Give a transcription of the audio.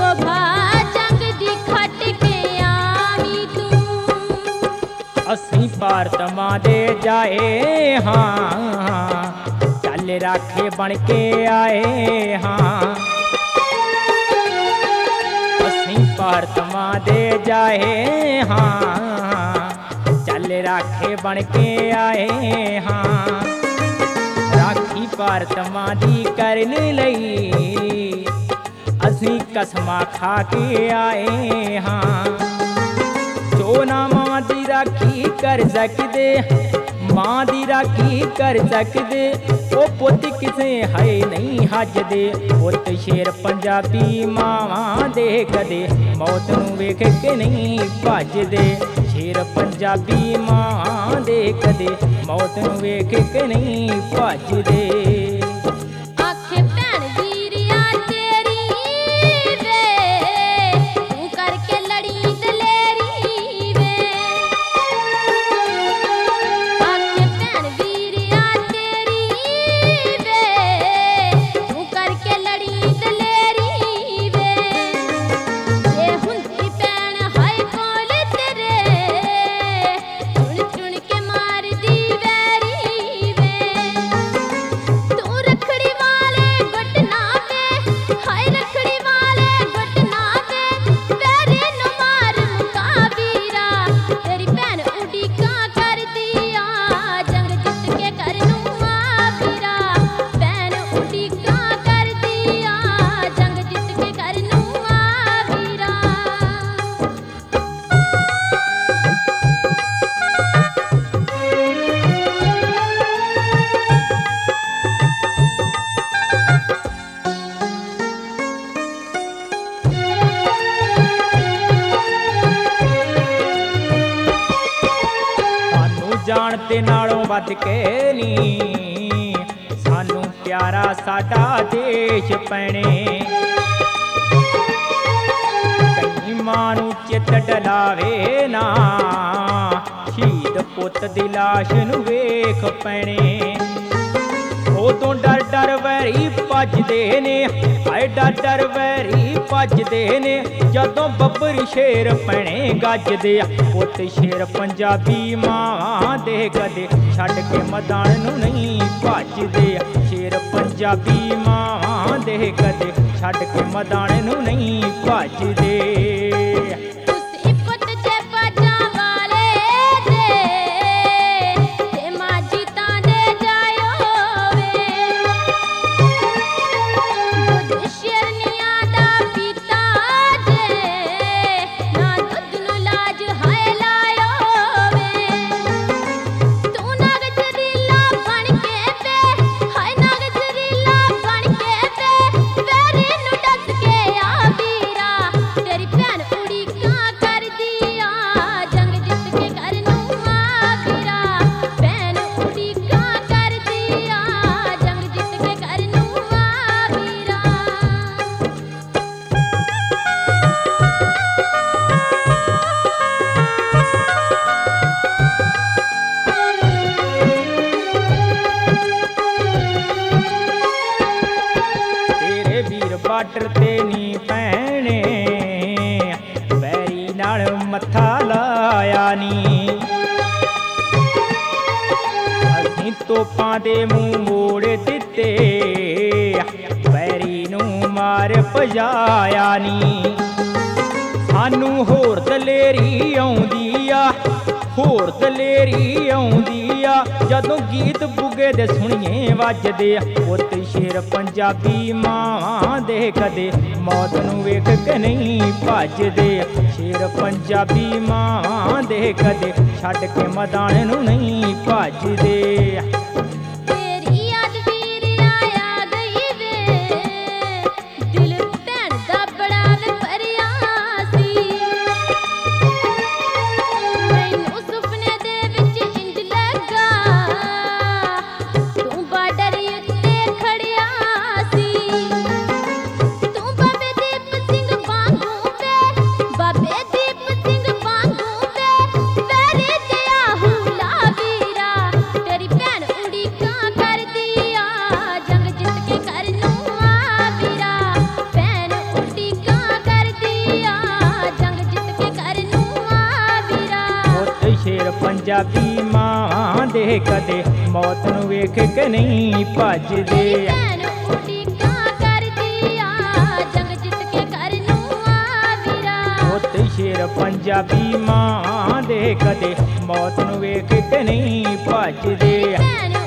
शोभा जंग दी खट के आवी तू। असीं भारत मां दे जाए हाँ, चल राखे बन के आए हाँ। असीं भारत मां दे जाए हाँ, चल राखे बन के आए हाँ। राखी भारत मां दी करन लई असीं कसमां खा के आए हाँ। जो ना मां दी राखी कर सकदे, मां दी राखी कर सकदे, ओ पुत्त किसे है नहीं हजदे। पुत्त शेर पंजाबी मावां दे कदे मौत नूं वेख के नहीं भजदे। शेर पंजाबी मां दे कदे मौत नूं वेख के नहीं भजदे। आखे भैन वीरिया तेरी वे, तू करके लड़ी दलेरी वे। आखे भैन वीरिया तेरी वे, तू करके लड़ी दलेरी वे। ये हुंदी भैन हाय कोल तेरे, चुन चुन के मार दी वैरी वे। तू रखड़ी वाले घटना पे, हाय रखड़ी वाले घटना पे, वैरी नु मार मुका वीरा। तेरी भैन उड़ीका कर दिया, जंग जित के करनू आ वीरा। भैन उड़ीका कर दिया, जंग जित के करनू आ वीरा। सानू जान ते नालों वध के नी, सानू प्यारा साडा देश पैणे। कहीं मां नू चित डलावे ना, शहीद पुੱਤ ਦੀ ਲਾਸ਼ ਨੂੰ ਵੇਖ ਪੈਣੇ। ਉਦੋਂ ਡਰ ਡਰ ਵੈਰੀ ਭੱਜਦੇ ਨੇ, ਹਾਏ ਡਰ ਡਰ ਵੈਰੀ ਭੱਜਦੇ ਨੇ, ਜਦੋਂ ਬੱਬਰ ਸ਼ੇਰ ਪੈਣੇ ਗੱਜਦੇ ਆ। ਪੁੱਤ ਸ਼ੇਰ ਪੰਜਾਬੀ ਮਾਵਾਂ ਦੇ ਕਦੇ ਛੱਡ ਕੇ ਮੈਦਾਨ ਨੂੰ ਨਹੀਂ ਭੱਜਦੇ ਆ। ਸ਼ੇਰ ਪੰਜਾਬੀ ਮਾਵਾਂ ਦੇ ਕਦੇ ਛੱਡ ਕੇ ਮੈਦਾਨ ਨੂੰ ਨਹੀਂ ਭੱਜਦੇ। ਤੁਸੀਂ ਪੁੱਤ ਜੇ ਬਾਜਾਂ ਵਾਲੇ ਦੇ, ਤੇ ਮਾਂ ਜੀਤਾਂ ਦੇ ਜਾਇਓ ਵੇ। ਦੁੱਧ ਸ਼ੇਰਨੀਆਂ ਦਾ ਪੀਤਾ ਜੇ, ਨਾ ਦੁੱਧ ਨੂੰ ਲਾਜ ਹਾਏ ਲਾਇਓ ਵੇ। ਤੂੰ ਨਗ ਜ਼ਰੀਲਾ ਬਣ ਕੇ ਵੇ, ਹਾਏ ਨਗ ਜ਼ਰੀਲਾ ਬਣ ਕੇ ਵੇ, ਵੈਰੀ ਨੂੰ ਡਸ ਕੇ ਆ ਵੀਰਾ। ਤੇਰੀ ਭੈਣ ਉੜੀਕਾਂ ਕਰਦੀ ਆ, ਜੰਗ ਜਿੱਤ ਕੇ ਕਰਨੂ ਆ ਵੀਰਾ। ਭੈਣ ਉੜੀਕਾਂ ਕਰਦੀ ਆ, ਜੰਗ ਜਿੱਤ ਕੇ ਕਰਨੂ ਆ ਵੀਰਾ। ਤੇਰੇ ਵੀਰ ਬਾਰਡਰ ਤੇ ਨੀ ਪੈਣੇ, ਵੈਰੀ ਨਾਲ ਮੱਥਾ ਲਾਇਆ ਨੀ। ਅਸੀਂ ਤੋਪਾਂ ਦੇ ਮੂੰਹ ਮੋੜ ਦਿੱਤੇ, ਵੈਰੀ ਨੂੰ ਮਾਰ ਭਜਾਇਆ ਨੀ। ਸਾਨੂੰ ਹੋਰ ਦਲੇਰੀ ਆਉਂਦੀ ਆ, ਹੋਰ ਦਲੇਰੀ ਆਉਂਦੀ ਆ, ਜਦੋਂ ਗੀਤ ਬੁੱਗੇ ਦੇ ਸੁਣੀਏ ਵੱਜਦੇ ਆ। ਪੁੱਤ ਸ਼ੇਰ ਪੰਜਾਬੀ ਮਾਵਾਂ ਦੇ ਕਦੇ ਮੌਤ ਨੂੰ ਵੇਖ ਕੇ ਨਹੀਂ ਭੱਜਦੇ। ਸ਼ੇਰ ਪੰਜਾਬੀ ਮਾਵਾਂ ਦੇ ਕਦੇ ਛੱਡ ਕੇ ਮੈਦਾਨ ਨੂੰ ਨਹੀਂ ਭੱਜਦੇ। ਤੇਰੀ ਯਾਦ ਵੀਰਿਆ ਆ ਗਈ ਵੇ, ਦਿਲ ਭੈਣ ਦਾ ਬੜਾ ਵੇ ਭਰਿਆ ਸੀ। ਮੈਨੂੰ ਸੁਪਨੇ ਦੇ ਵਿੱਚ ਇੰਜ ਲੱਗਾ, ਤੂੰ ਬਾਰਡਰ ਉੱਤੇ ਖੜਿਆ ਸੀ। ਤੂੰ ਬਾਬੇ ਦੀਪ ਸਿੰਘ ਵਾਂਗੂ ਵੇ, ਬਾਬੇ ਦੀਪ ਸਿੰਘ ਵਾਂਗੂ ਵੇ, ਵੈਰੀ ਤੇ ਆਹੂ ਲਾ ਵੀਰਾ। ਤੇਰੀ ਭੈਣ ਪੰਜਾਬੀ ਮਾਂ ਦੇ ਕਦੇ ਮੌਤ ਨੂੰ ਵੇਖ ਕੇ ਨਹੀਂ ਭੱਜਦੇ। ਮੇਰੀ ਭੈਣ ਉਡੀਕਾਂ ਕਰਦੀ ਆ ਜੰਗ ਜਿੱਤ ਕੇ ਘਰ ਨੂੰ ਆ ਵੀਰਾ। ਪੁੱਤ ਸ਼ੇਰ ਪੰਜਾਬੀ ਮਾਂ ਦੇ ਕਦੇ ਮੌਤ ਨੂੰ ਵੇਖ ਕੇ ਨਹੀਂ ਭੱਜਦੇ। ਭੈਣ